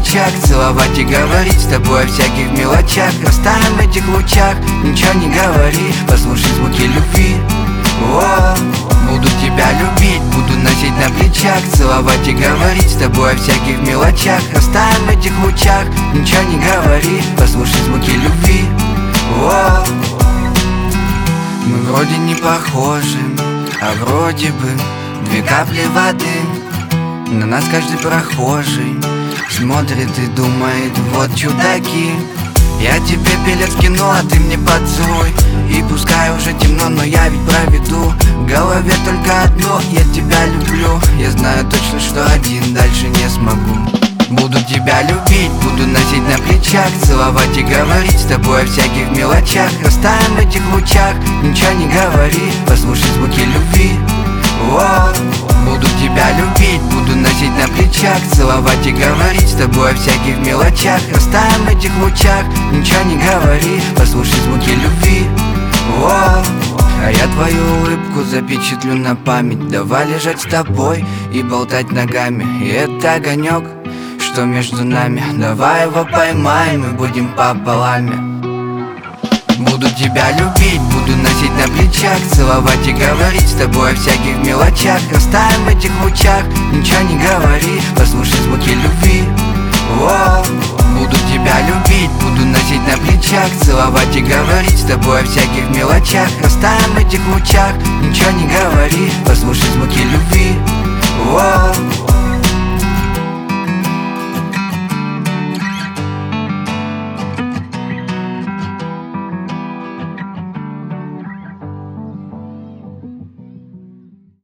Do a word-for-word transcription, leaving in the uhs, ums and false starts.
плечах, целовать и говорить с тобой о всяких мелочах. Растаем в этих лучах, ничего не говори, послушай звуки любви. О, буду тебя любить, буду носить на плечах, целовать и говорить с тобой о всяких мелочах. Растаем в этих лучах, ничего не говори, послушай звуки любви. О, мы вроде не похожи, а вроде бы две капли воды. На нас каждый прохожий смотрит и думает: вот чудаки. Я тебе билет скину, а ты мне поцелуй. И пускай уже темно, но я ведь проведу в голове только одно: я тебя люблю. Я знаю точно, что один дальше не смогу. Буду тебя любить, буду носить на плечах, целовать и говорить с тобой о всяких мелочах. Растаем в этих лучах, ничего не говори, послушай звуки любви. О, буду тебя любить, буду носить на плечах, целовать и говорить с тобой о всяких мелочах. Растаем в этих лучах, ничего не говори, послушай звуки любви. О, а я твою улыбку запечатлю на память. Давай лежать с тобой и болтать ногами. И это огонек, что между нами. Давай его поймаем и будем пополами. Буду тебя любить, буду носить на плечах, целовать и говорить с тобой о всяких мелочах. Растаем в этих лучах, ничего не говори, послушай звуки любви. О, буду тебя любить, буду носить на плечах, целовать и говорить с тобой о всяких мелочах. Растаем в этих лучах, ничего не говори, послушай звуки любви. О.